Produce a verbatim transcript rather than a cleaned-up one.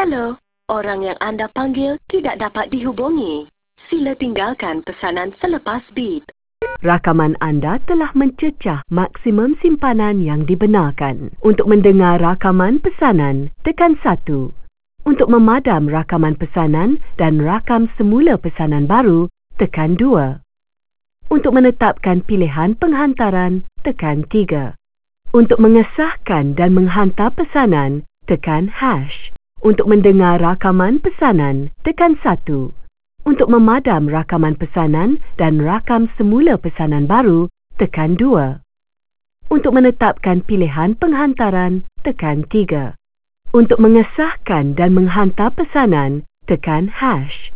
Halo, orang yang anda panggil tidak dapat dihubungi. Sila tinggalkan pesanan selepas beep. Rakaman anda telah mencecah maksimum simpanan yang dibenarkan. Untuk mendengar rakaman pesanan, tekan satu. Untuk memadam rakaman pesanan dan rakam semula pesanan baru, tekan dua. Untuk menetapkan pilihan penghantaran, tekan tiga. Untuk mengesahkan dan menghantar pesanan, tekan hash. Untuk mendengar rakaman pesanan, tekan satu. Untuk memadam rakaman pesanan dan rakam semula pesanan baru, tekan dua. Untuk menetapkan pilihan penghantaran, tekan tiga. Untuk mengesahkan dan menghantar pesanan, tekan hash.